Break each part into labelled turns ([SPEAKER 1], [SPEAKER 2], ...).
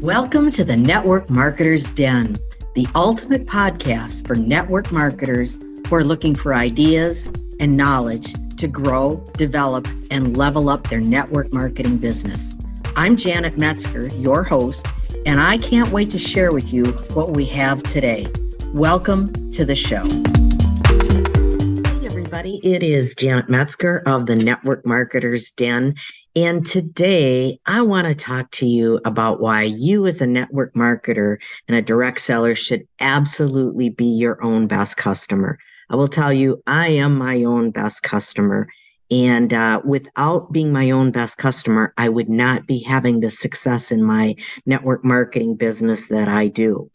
[SPEAKER 1] Welcome to the Network Marketers Den, the ultimate podcast for network marketers who are looking for ideas and knowledge to grow, develop, and level up their network marketing business. I'm Janet Metzger, your host, and I can't wait to share with you what we have today. Welcome to the show. Hey everybody, it is Janet Metzger of the Network Marketers Den. And today I want to talk to you about why you as a network marketer and a direct seller should absolutely be your own best customer. I will tell you, I am my own best customer. And without being my own best customer, I would not be having the success in my network marketing business that I do.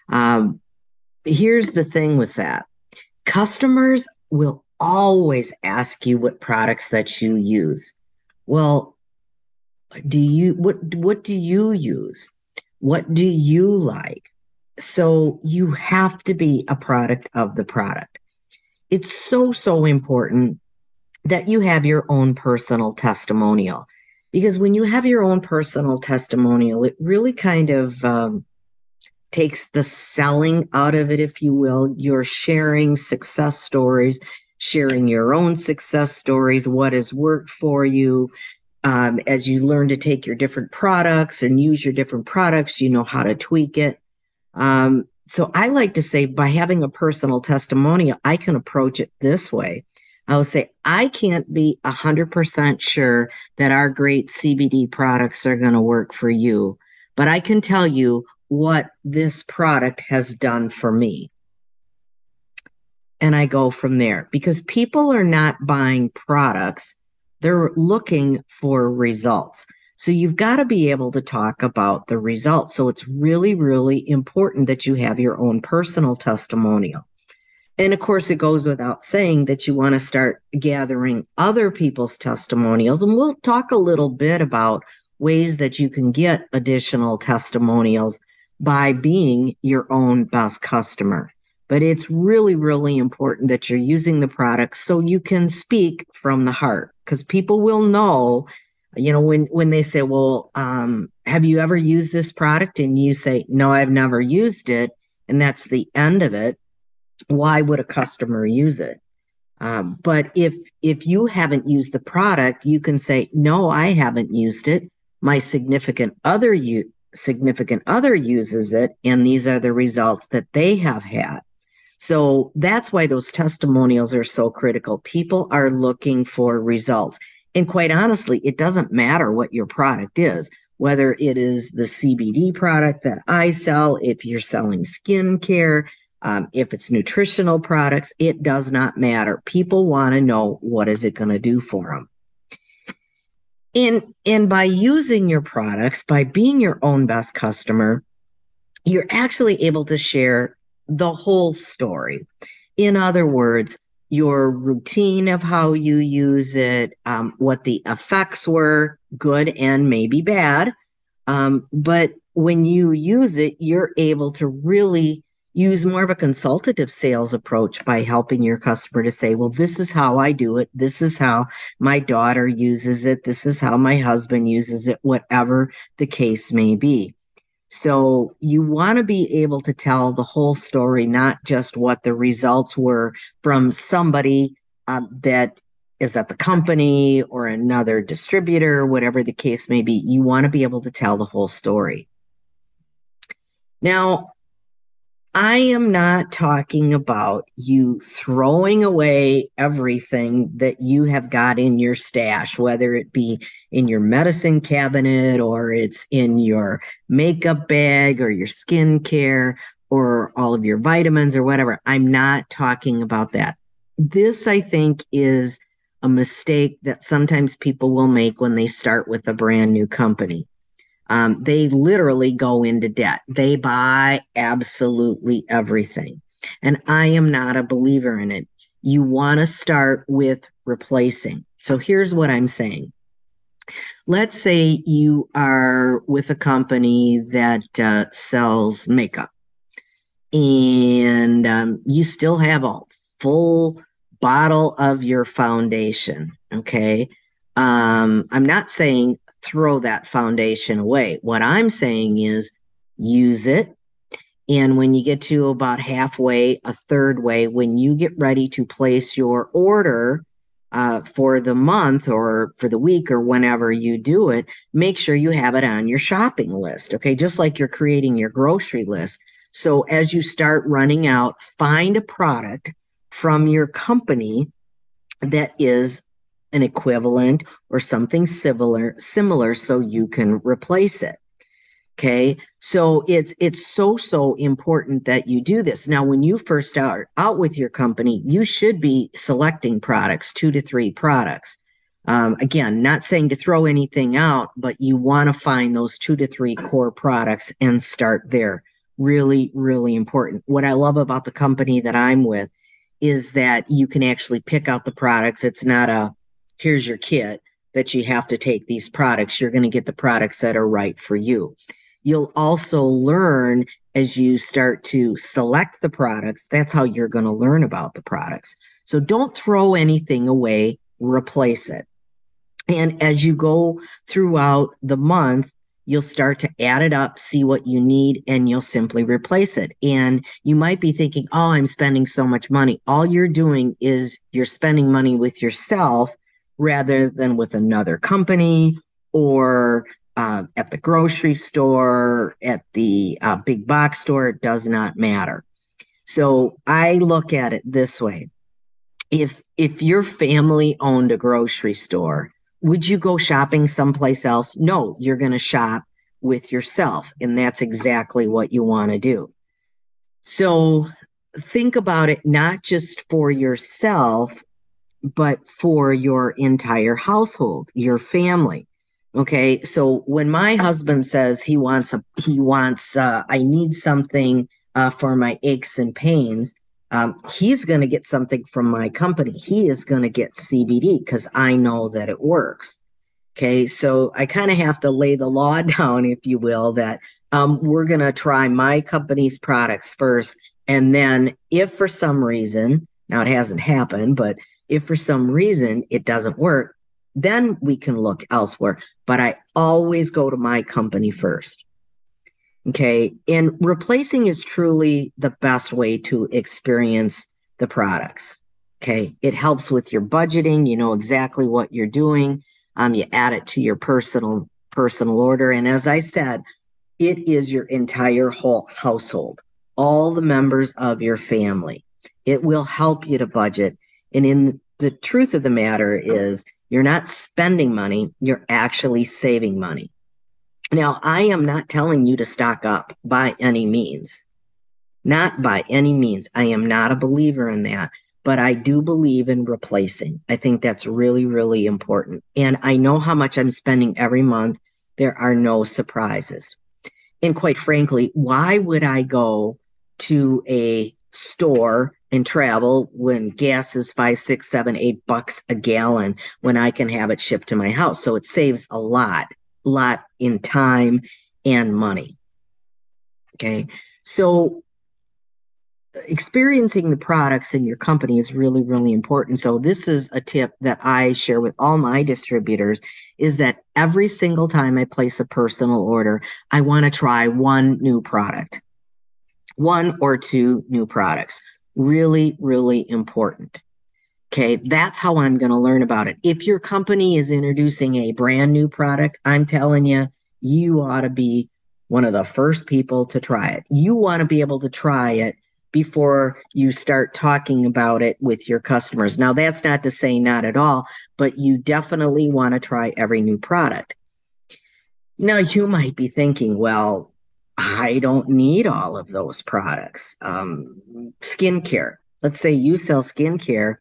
[SPEAKER 1] Here's the thing with that. Customers will always ask you what products that you use. Well, what do you use? What do you like? So you have to be a product of the product. It's so important that you have your own personal testimonial, because when you have your own personal testimonial, it really kind of takes the selling out of it, if you will. You're sharing success stories, sharing your own success stories, what has worked for you. As you learn to take your different products and use your different products, you know how to tweak it. So I like to say, by having a personal testimonial, I can approach it this way. I will say, I can't be 100% sure that our great CBD products are going to work for you, but I can tell you what this product has done for me. And I go from there, because people are not buying products. They're looking for results. So you've got to be able to talk about the results. So it's really important that you have your own personal testimonial. And of course, it goes without saying that you want to start gathering other people's testimonials. And we'll talk a little bit about ways that you can get additional testimonials by being your own best customer. But it's really important that you're using the product so you can speak from the heart, because people will know, when they say, well, have you ever used this product? And you say, no, I've never used it. And that's the end of it. Why would a customer use it? But if you haven't used the product, you can say, no, I haven't used it. My significant other uses it, and these are the results that they have had. So that's why those testimonials are so critical. People are looking for results. And quite honestly, it doesn't matter what your product is, whether it is the CBD product that I sell, if you're selling skincare, if it's nutritional products, it does not matter. People want to know, what is it going to do for them? And by using your products, by being your own best customer, you're actually able to share the whole story. In other words, your routine of how you use it, what the effects were, good and maybe bad. But when you use it, you're able to really use more of a consultative sales approach by helping your customer to say, well, this is how I do it. This is how my daughter uses it. This is how my husband uses it, whatever the case may be. So you want to be able to tell the whole story, not just what the results were from somebody that is at the company or another distributor, whatever the case may be. You want to be able to tell the whole story. Now, I am not talking about you throwing away everything that you have got in your stash, whether it be in your medicine cabinet or it's in your makeup bag or your skincare or all of your vitamins or whatever. I'm not talking about that. This, I think, is a mistake that sometimes people will make when they start with a brand new company. They literally go into debt. They buy absolutely everything. And I am not a believer in it. You want to start with replacing. So here's what I'm saying. Let's say you are with a company that sells makeup, and you still have a full bottle of your foundation. Okay. I'm not saying throw that foundation away. What I'm saying is use it. And when you get to about halfway, a third way, when you get ready to place your order for the month or for the week or whenever you do it, make sure you have it on your shopping list. Okay. Just like you're creating your grocery list. So as you start running out, find a product from your company that is an equivalent or something similar so you can replace it. Okay. So it's so important that you do this. Now, when you first start out with your company, you should be selecting products, 2 to 3 products. Again, not saying to throw anything out, but you want to find those 2 to 3 core products and start there. Really, really important. What I love about the company that I'm with is that you can actually pick out the products. It's not a, here's your kit that you have to take these products. You're going to get the products that are right for you. You'll also learn as you start to select the products. That's how you're going to learn about the products. So don't throw anything away, replace it. And as you go throughout the month, you'll start to add it up, see what you need, and you'll simply replace it. And you might be thinking, oh, I'm spending so much money. All you're doing is you're spending money with yourself rather than with another company or at the grocery store, at the big box store. It does not matter. So I look at it this way. If your family owned a grocery store, would you go shopping someplace else? No, you're going to shop with yourself. And that's exactly what you want to do. So think about it not just for yourself, but for your entire household, your family. Okay. So when my husband says I need something for my aches and pains, he's going to get something from my company. He is going to get CBD because I know that it works. Okay. So I kind of have to lay the law down, if you will, that we're going to try my company's products first. And then if for some reason, now it hasn't happened, but if for some reason it doesn't work, then we can look elsewhere. But I always go to my company first. Okay. And replacing is truly the best way to experience the products. Okay. It helps with your budgeting. You know exactly what you're doing. You add it to your personal order. And as I said, it is your entire whole household, all the members of your family. It will help you to budget. And in the truth of the matter is you're not spending money, you're actually saving money. Now, I am not telling you to stock up by any means. Not by any means. I am not a believer in that, but I do believe in replacing. I think that's really, really important. And I know how much I'm spending every month. There are no surprises. And quite frankly, why would I go to a store and travel when gas is $5, $6, $7, $8 a gallon when I can have it shipped to my house? So it saves a lot in time and money. Okay. So experiencing the products in your company is really, really important. So this is a tip that I share with all my distributors is that every single time I place a personal order, I want to try one new product, 1 or 2 new products. Really, really important. Okay. That's how I'm going to learn about it. If your company is introducing a brand new product, I'm telling you, you ought to be one of the first people to try it. You want to be able to try it before you start talking about it with your customers. Now, that's not to say not at all, but you definitely want to try every new product. Now, you might be thinking, well, I don't need all of those products. Skincare. Let's say you sell skincare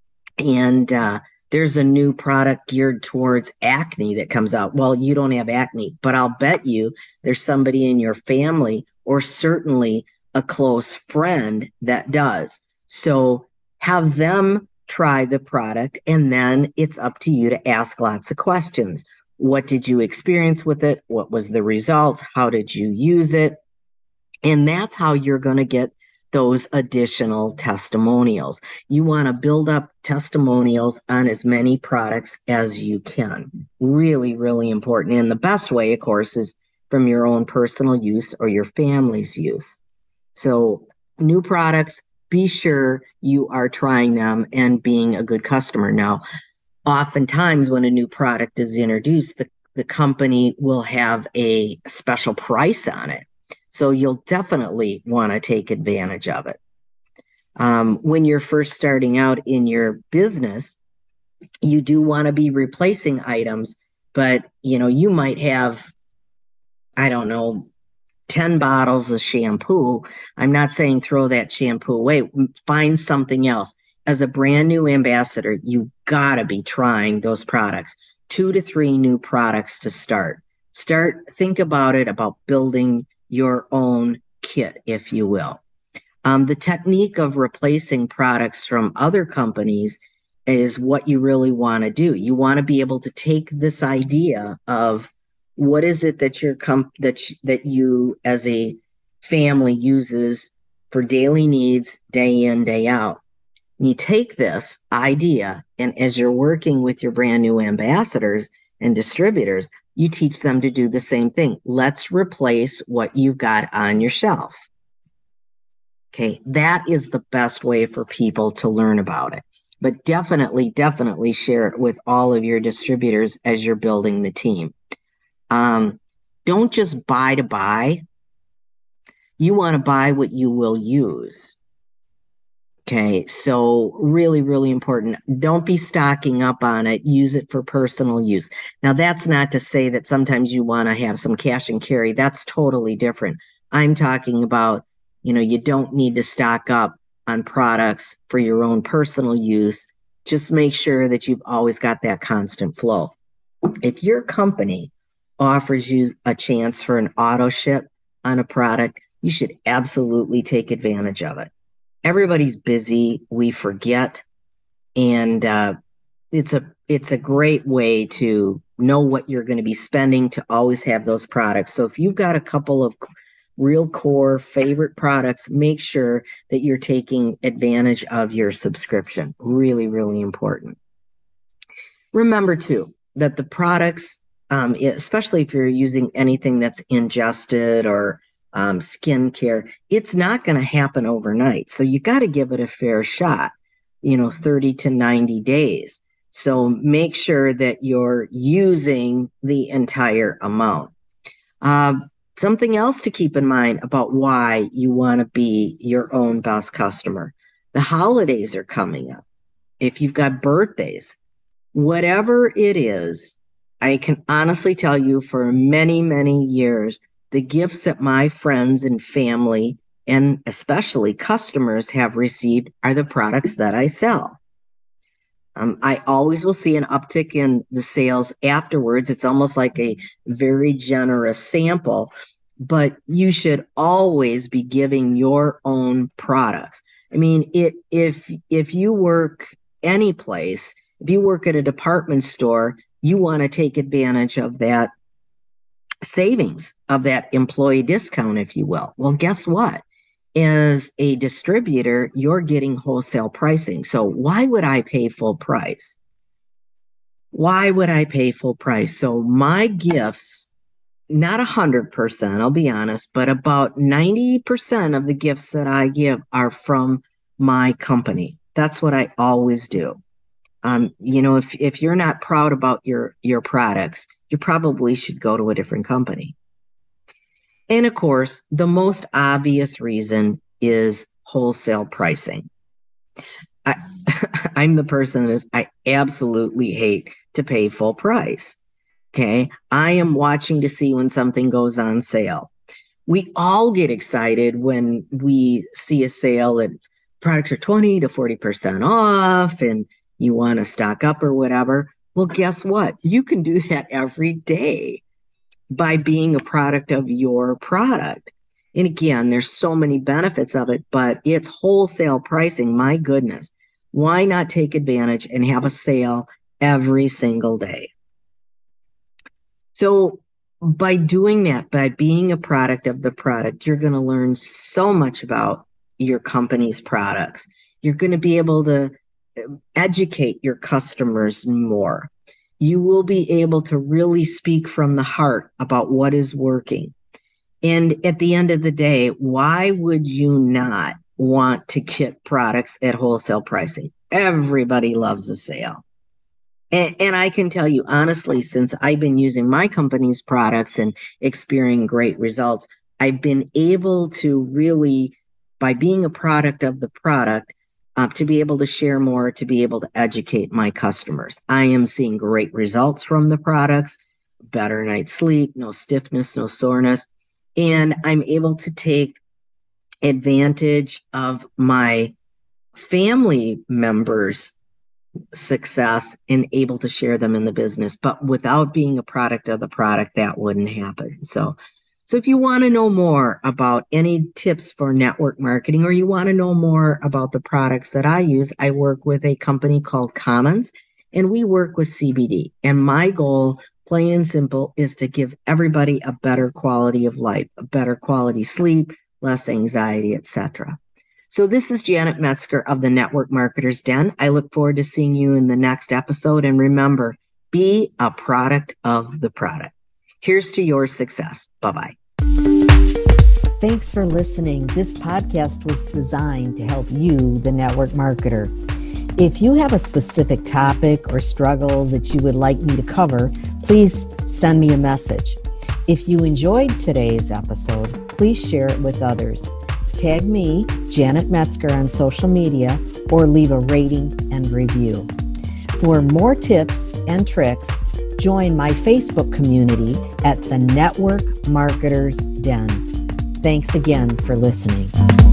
[SPEAKER 1] and there's a new product geared towards acne that comes out. Well, you don't have acne, but I'll bet you there's somebody in your family or certainly a close friend that does. So have them try the product, and then it's up to you to ask lots of questions. What did you experience with it? What was the result? How did you use it? And that's how you're going to get those additional testimonials. You want to build up testimonials on as many products as you can. Really, really important. And the best way, of course, is from your own personal use or your family's use. So new products, be sure you are trying them and being a good customer. Now, oftentimes when a new product is introduced, the company will have a special price on it. So you'll definitely want to take advantage of it. When you're first starting out in your business, you do want to be replacing items, but you might have, I don't know, 10 bottles of shampoo. I'm not saying throw that shampoo away. Find something else. As a brand new ambassador, you gotta be trying those products. 2 to 3 new products to start. Think about it, about building your own kit, if you will. The technique of replacing products from other companies is what you really want to do. You want to be able to take this idea of what is it that that you as a family uses for daily needs day in, day out. And you take this idea, and as you're working with your brand new ambassadors and distributors, you teach them to do the same thing. Let's replace what you've got on your shelf. Okay, that is the best way for people to learn about it. But definitely share it with all of your distributors as you're building the team. Don't just buy to buy. You want to buy what you will use. Okay, so really, really important. Don't be stocking up on it. Use it for personal use. Now, that's not to say that sometimes you want to have some cash and carry. That's totally different. I'm talking about, you don't need to stock up on products for your own personal use. Just make sure that you've always got that constant flow. If your company offers you a chance for an auto ship on a product, you should absolutely take advantage of it. Everybody's busy. We forget. And it's a great way to know what you're going to be spending, to always have those products. So if you've got a couple of real core favorite products, make sure that you're taking advantage of your subscription. Really, really important. Remember too, that the products, especially if you're using anything that's ingested or skincare, it's not going to happen overnight. So you got to give it a fair shot, 30 to 90 days. So make sure that you're using the entire amount. Something else to keep in mind about why you want to be your own best customer. The holidays are coming up. If you've got birthdays, whatever it is, I can honestly tell you for many, many years, the gifts that my friends and family and especially customers have received are the products that I sell. I always will see an uptick in the sales afterwards. It's almost like a very generous sample, but you should always be giving your own products. I mean, if you work any place, if you work at a department store, you want to take advantage of that savings, of that employee discount, if you will. Well, guess what? As a distributor, you're getting wholesale pricing. So why would I pay full price? Why would I pay full price? So my gifts, not 100%, I'll be honest, but about 90% of the gifts that I give are from my company. That's what I always do. If you're not proud about your products, you probably should go to a different company. And of course, the most obvious reason is wholesale pricing. I'm the person that I absolutely hate to pay full price. Okay. I am watching to see when something goes on sale. We all get excited when we see a sale that products are 20 to 40% off and you want to stock up or whatever. Well, guess what? You can do that every day by being a product of your product. And again, there's so many benefits of it, but it's wholesale pricing. My goodness. Why not take advantage and have a sale every single day? So by doing that, by being a product of the product, you're going to learn so much about your company's products. You're going to be able to educate your customers more. you will be able to really speak from the heart about what is working. And at the end of the day, why would you not want to get products at wholesale pricing? Everybody loves a sale. And I can tell you honestly, since I've been using my company's products and experiencing great results, I've been able to really, by being a product of the product, to be able to share more, to be able to educate my customers. I am seeing great results from the products, better night's sleep, no stiffness, no soreness. And I'm able to take advantage of my family members' success and able to share them in the business. But without being a product of the product, that wouldn't happen. So if you want to know more about any tips for network marketing, or you want to know more about the products that I use, I work with a company called Commons, and we work with CBD. And my goal, plain and simple, is to give everybody a better quality of life, a better quality sleep, less anxiety, etc. So this is Janet Metzger of the Network Marketer's Den. I look forward to seeing you in the next episode. And remember, be a product of the product. Here's to your success. Bye-bye.
[SPEAKER 2] Thanks for listening. This podcast was designed to help you, the network marketer. If you have a specific topic or struggle that you would like me to cover, please send me a message. If you enjoyed today's episode, please share it with others. Tag me, Janet Metzger, on social media, or leave a rating and review. For more tips and tricks, join my Facebook community at the Network Marketer's Den. Thanks again for listening.